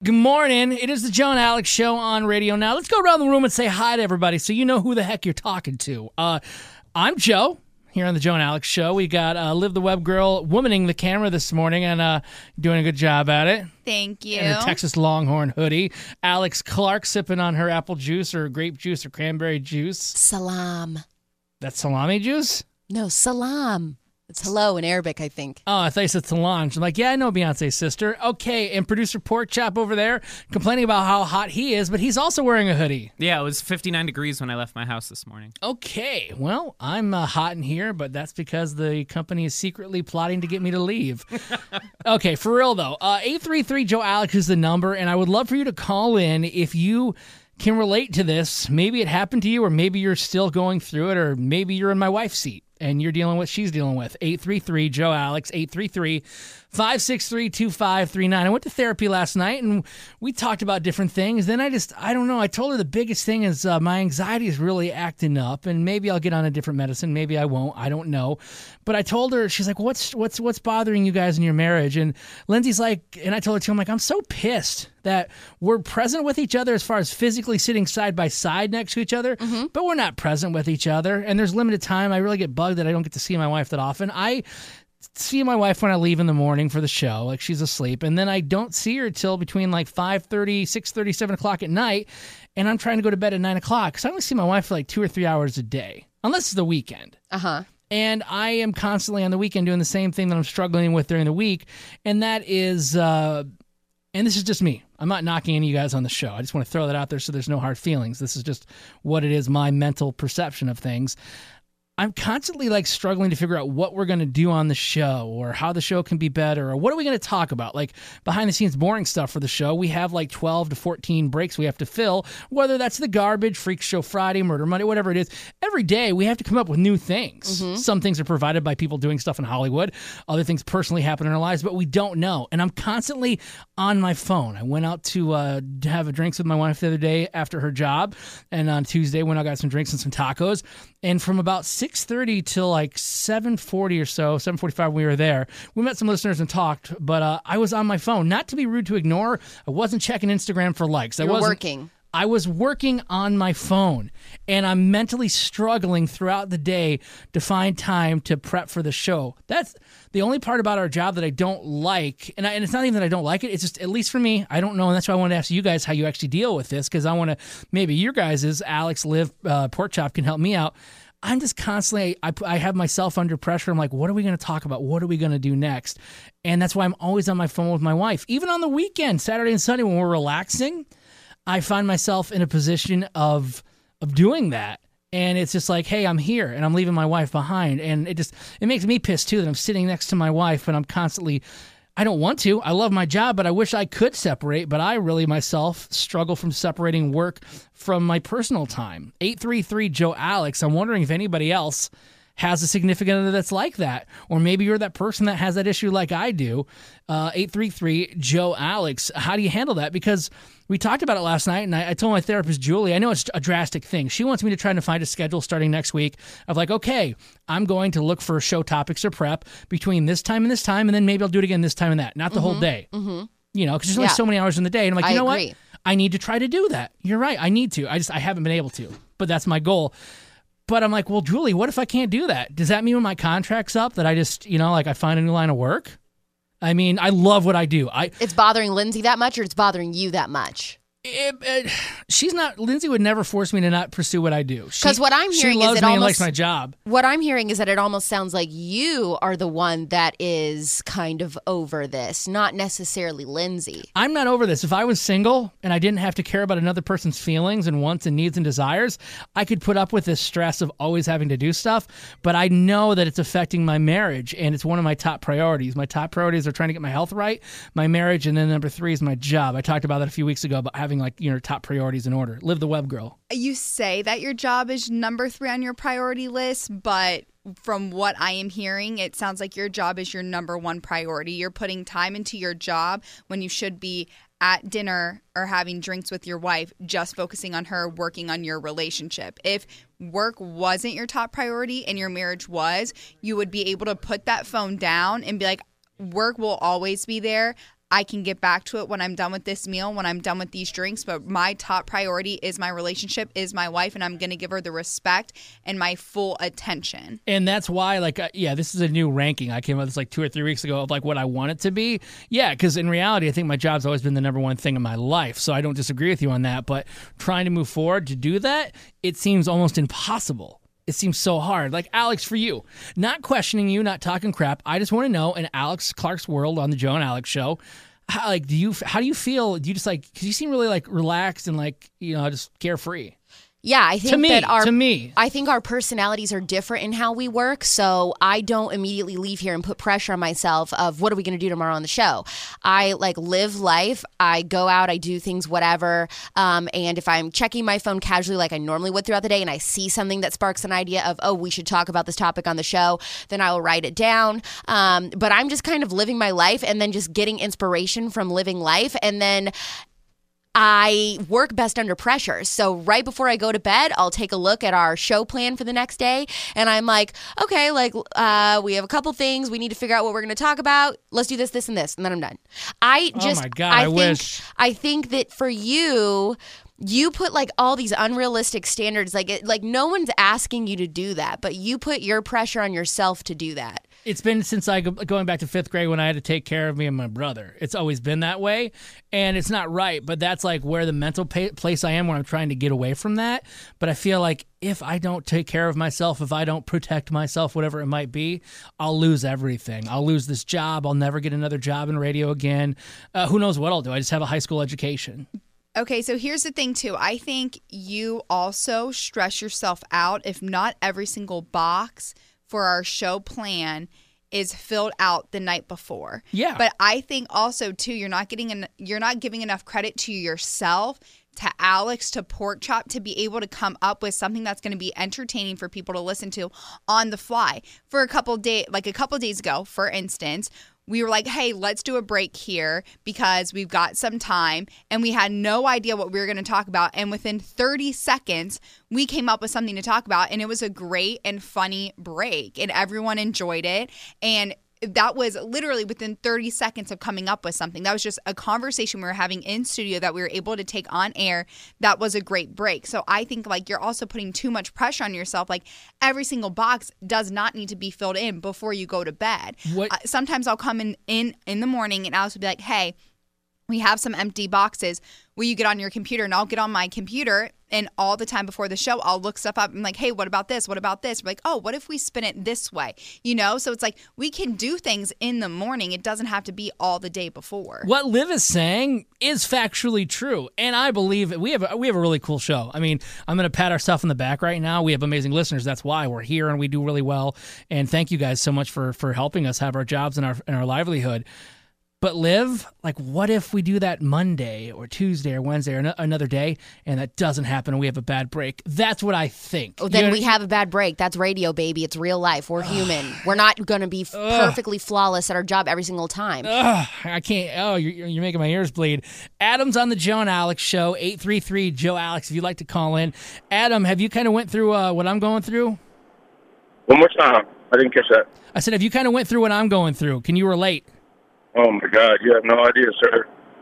Good morning. It is the Joe and Alex Show on radio now. Let's go around the room and say hi to everybody so you know who the heck you're talking to. I'm Joe, here on the Joe and Alex Show. We got Liv the Web Girl womaning the camera this morning and doing a good job at it. Thank you. In her Texas Longhorn hoodie. Alex Clark sipping on her apple juice or grape juice or cranberry juice. Salam. That's salami juice? No, salam. It's hello in Arabic, I think. Oh, I thought you said Solange. I'm like, yeah, I know Beyonce's sister. Okay, and producer Pork Chop over there complaining about how hot he is, but he's also wearing a hoodie. Yeah, it was 59 degrees when I left my house this morning. Okay, well, I'm hot in here, but that's because the company is secretly plotting to get me to leave. Okay, for real though, 833-JOE-ALEX is the number, and I would love for you to call in if you can relate to this. Maybe it happened to you, or maybe you're still going through it, or maybe you're in my wife's seat and you're dealing with what she's dealing with. 833-JOE-ALEX, 833-563-2539. I went to therapy last night, and we talked about different things. Then I don't know. I told her the biggest thing is my anxiety is really acting up, and maybe I'll get on a different medicine. Maybe I won't. I don't know. But I told her, she's like, what's bothering you guys in your marriage? And Lindsay's like, and I told her too, I'm like, I'm so pissed that we're present with each other as far as physically sitting side by side next to each other, but we're not present with each other. And there's limited time. I really get bugged that I don't get to see my wife that often. I see my wife when I leave in the morning for the show, like she's asleep, and then I don't see her till between like 5:30, 6:30, 7 o'clock at night, and I'm trying to go to bed at 9 o'clock, because I only see my wife for like 2 or 3 hours a day, unless it's the weekend. And I am constantly on the weekend doing the same thing that I'm struggling with during the week, and that is, and this is just me. I'm not knocking any of you guys on the show. I just want to throw that out there so there's no hard feelings. This is just what it is, my mental perception of things. I'm constantly like struggling to figure out what we're going to do on the show, or how the show can be better, or what are we going to talk about? Like behind the scenes boring stuff for the show. We have like 12 to 14 breaks we have to fill, whether that's the garbage, Freak Show Friday, Murder Monday, whatever it is. Every day we have to come up with new things. Some things are provided by people doing stuff in Hollywood. Other things personally happen in our lives, but we don't know. And I'm constantly on my phone. I went out to have a drinks with my wife the other day after her job. And on Tuesday went out, got some drinks and some tacos. And from about 6:30 till like 7:40 or so, 7:45 when we were there, we met some listeners and talked, but I was on my phone. Not to be rude to ignore, I wasn't checking Instagram for likes. You were working. I was working on my phone, and I'm mentally struggling throughout the day to find time to prep for the show. That's the only part about our job that I don't like, and it's not even that I don't like it. It's just, at least for me, I don't know, and that's why I wanted to ask you guys how you actually deal with this, because I want to, maybe your guys', Alex, Liv, Pork Chop can help me out. I'm just constantly, I have myself under pressure. I'm like, what are we going to talk about? What are we going to do next? And that's why I'm always on my phone with my wife. Even on the weekend, Saturday and Sunday, when we're relaxing, I find myself in a position of doing that. And it's just like, hey, I'm here and I'm leaving my wife behind. And it makes me pissed too that I'm sitting next to my wife and I'm constantly, I don't want to. I love my job, but I wish I could separate. But I really myself struggle from separating work from my personal time. 833-JOE-ALEX. I'm wondering if anybody else has a significant other that's like that. Or maybe you're that person that has that issue like I do. 833-JOE-ALEX. How do you handle that? Because we talked about it last night, and I told my therapist, Julie, I know it's a drastic thing. She wants me to try to find a schedule starting next week of like, okay, I'm going to look for show topics or prep between this time, and then maybe I'll do it again this time and that. Not the whole day. You know, because there's only so many hours in the day. And I'm like, you know what? I need to try to do that. You're right. I need to. I haven't been able to. But that's my goal. But I'm like, well, Julie, what if I can't do that? Does that mean when my contract's up that I just, I find a new line of work? I mean, I love what I do. It's bothering Lindsay that much, or it's bothering you that much? Lindsay would never force me to not pursue what I do. Because what I'm hearing is and likes my job. What I'm hearing is that it almost sounds like you are the one that is kind of over this, not necessarily Lindsay. I'm not over this. If I was single and I didn't have to care about another person's feelings and wants and needs and desires, I could put up with this stress of always having to do stuff. But I know that it's affecting my marriage, and it's one of my top priorities. My top priorities are trying to get my health right, my marriage, and then number 3 is my job. I talked about that a few weeks ago about having top priorities in order. Liv the Web Girl. You say that your job is number 3 on your priority list, but from what I am hearing, it sounds like your job is your number 1 priority. You're putting time into your job when you should be at dinner or having drinks with your wife, just focusing on her, working on your relationship. If work wasn't your top priority and your marriage was, you would be able to put that phone down and be like, work will always be there. I can get back to it when I'm done with this meal, when I'm done with these drinks. But my top priority is my relationship, is my wife, and I'm going to give her the respect and my full attention. And that's why, this is a new ranking. I came up with this like 2 or 3 weeks ago of like what I want it to be. Yeah, because in reality, I think my job's always been the number one thing in my life. So I don't disagree with you on that. But trying to move forward to do that, it seems almost impossible. It seems so hard. Like, Alex, for you, not questioning you, not talking crap. I just want to know, in Alex Clark's world on the Joe and Alex show, how do you feel? Do you just because you seem really relaxed and just carefree? Yeah, I think I think our personalities are different in how we work, so I don't immediately leave here and put pressure on myself of what are we going to do tomorrow on the show. I live life. I go out, I do things, whatever. And if I'm checking my phone casually like I normally would throughout the day and I see something that sparks an idea of, oh, we should talk about this topic on the show, then I will write it down. But I'm just kind of living my life and then just getting inspiration from living life. And then I work best under pressure. So right before I go to bed, I'll take a look at our show plan for the next day. And I'm like, okay, we have a couple things. We need to figure out what we're going to talk about. Let's do this, this, and this. And then I'm done. Oh my God, I wish. I think that for you put all these unrealistic standards. No one's asking you to do that, but you put your pressure on yourself to do that. It's been since going back to 5th grade when I had to take care of me and my brother. It's always been that way, and it's not right, but that's where the mental place I am, where I'm trying to get away from that. But I feel like if I don't take care of myself, if I don't protect myself, whatever it might be, I'll lose everything. I'll lose this job. I'll never get another job in radio again. Who knows what I'll do? I just have a high school education. Okay, so here's the thing, too. I think you also stress yourself out if not every single box for our show plan is filled out the night before. Yeah. But I think also, too, you're not giving enough credit to yourself, to Alex, to Pork Chop, to be able to come up with something that's going to be entertaining for people to listen to on the fly. For a couple days ago, for instance, we were like, hey, let's do a break here because we've got some time, and we had no idea what we were going to talk about. And within 30 seconds, we came up with something to talk about, and it was a great and funny break, and everyone enjoyed it. And that was literally within 30 seconds of coming up with something. That was just a conversation we were having in studio that we were able to take on air. That was a great break. So I think you're also putting too much pressure on yourself. Every single box does not need to be filled in before you go to bed. Sometimes I'll come in the morning and Alex will be like, hey, we have some empty boxes. Will you get on your computer? And I'll get on my computer, and all the time before the show, I'll look stuff up. I'm like, hey, what about this? What about this? We're like, oh, what if we spin it this way? So it's we can do things in the morning. It doesn't have to be all the day before. What Liv is saying is factually true, and I believe we have a really cool show. I mean, I'm going to pat ourselves on the back right now. We have amazing listeners. That's why we're here, and we do really well. And thank you guys so much for helping us have our jobs and our livelihood. But Liv, what if we do that Monday or Tuesday or Wednesday or another day, and that doesn't happen and we have a bad break? That's what I think. Oh, then we have a bad break. That's radio, baby. It's real life. We're human. We're not going to be perfectly flawless at our job every single time. I can't. Oh, you're making my ears bleed. Adam's on the Joe and Alex show, 833-JOE-ALEX, if you'd like to call in. Adam, have you kind of went through what I'm going through? One more time. I didn't catch that. I said, have you kind of went through what I'm going through? Can you relate? Oh my God, you have no idea, sir.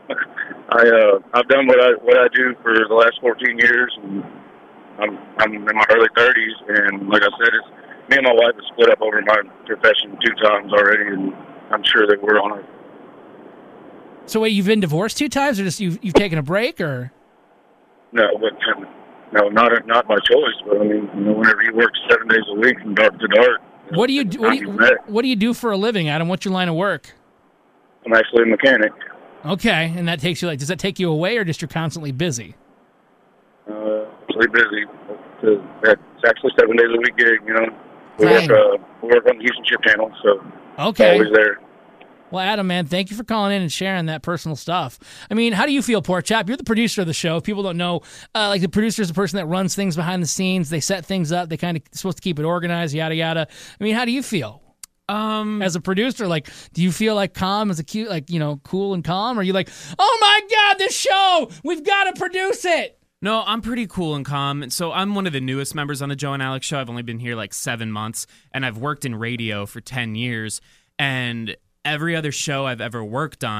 I've done what I do for the last 14 years, and I'm in my early 30s, and like I said, me and my wife have split up over my profession 2 times already, and I'm sure that we're on it. So wait, you've been divorced 2 times, or just you've taken a break, or? No, not by choice, but I mean, whenever you work 7 days a week from dark to dark. What do you do for a living, Adam? What's your line of work? I'm actually a mechanic. Okay, and that takes you does that take you away, or just you're constantly busy? Actually busy. It's actually 7 days a week gig, We work on the Houston Ship Channel, so okay. Always there. Well, Adam, man, thank you for calling in and sharing that personal stuff. I mean, how do you feel, Pork Chop? You're the producer of the show. If people don't know, the producer is the person that runs things behind the scenes. They set things up. They kind of supposed to keep it organized, yada, yada. I mean, how do you feel? As a producer, do you feel calm as a cute, cool and calm? Or are you oh my God, this show, we've got to produce it? No, I'm pretty cool and calm. So I'm one of the newest members on the Joe and Alex show. I've only been here 7 months, and I've worked in radio for 10 years. And every other show I've ever worked on,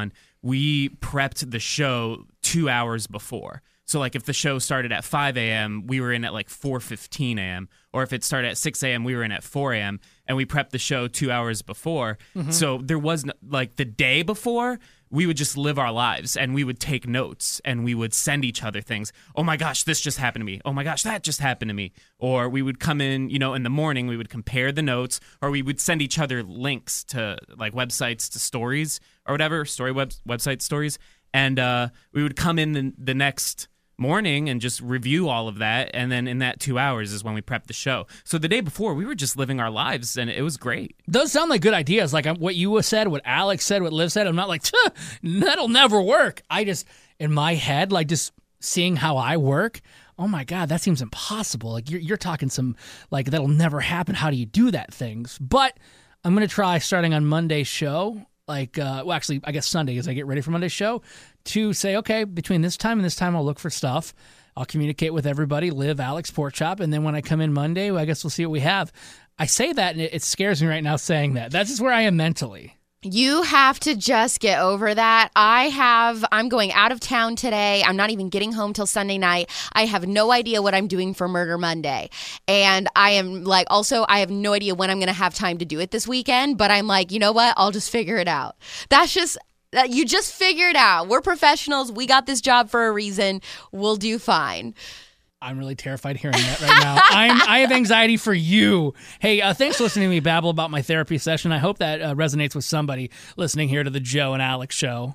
we prepped the show 2 hours before. So like if the show started at 5 a.m., we were in at like 4:15 a.m. Or if it started at 6 a.m., we were in at 4 a.m. And we prepped the show 2 hours before. So there was like the day before, we would just live our lives and we would take notes and we would send each other things. Oh my gosh, this just happened to me. Oh my gosh, that just happened to me. Or we would come in, in the morning, we would compare the notes, or we would send each other links to like websites, to stories or whatever, website stories. And we would come in the next morning and just review all of that, and then in that 2 hours is when we prepped the show. So the day before, we were just living our lives, and it was great. Those sound like good ideas. Like what you said, what Alex said, what Liv said. I'm not like, that'll never work. I just, in my head, like just seeing how I work, oh my God, that seems impossible. Like you're talking some, like that'll never happen. How do you do that things? But I'm going to try starting on Monday's show. Like, actually, I guess Sunday as I get ready for Monday's show, to say, okay, between this time and this time, I'll look for stuff. I'll communicate with everybody, Liv, Alex, Pork Chop, and then when I come in Monday, I guess we'll see what we have. I say that, and it scares me right now saying that. That's just where I am mentally. You have to just get over that. I'm going out of town today. I'm not even getting home till Sunday night. I have no idea what I'm doing for Murder Monday. And I am like, also, I have no idea when I'm going to have time to do it this weekend. But I'm like, you know what? I'll just figure it out. You just figure it out. We're professionals. We got this job for a reason. We'll do fine. I'm really terrified hearing that right now. I have anxiety for you. Hey, thanks for listening to me babble about my therapy session. I hope that resonates with somebody listening here to the Joe and Alex show.